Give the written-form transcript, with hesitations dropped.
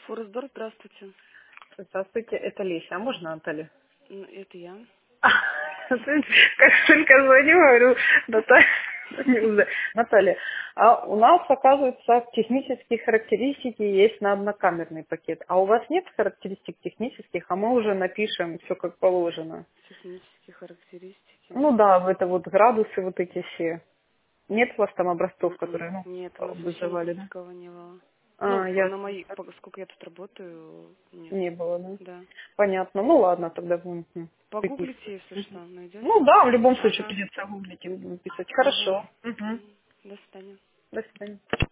Форестдор, здравствуйте. Здравствуйте, это Леся. А можно Наталья? Это я. Как только звоню, говорю, Наталья, а у нас, оказывается, технические характеристики есть на однокамерный пакет. А у вас нет характеристик технических, а мы уже напишем все как положено. Технические характеристики. Ну да, это вот градусы вот эти все. Нет у вас там образцов, которые, Нет, у нас вообще вызывали, да? такого не было. Ну, А, я на мои, сколько я тут работаю, нет. не было, да? Да. Понятно. Ну ладно, тогда будем Погуглите, выписывать. если Мгм. что, Ну найдете. да, в любом случае Ага. придется гуглить и выписать. Ага. Хорошо. Угу. До свидания. До свидания.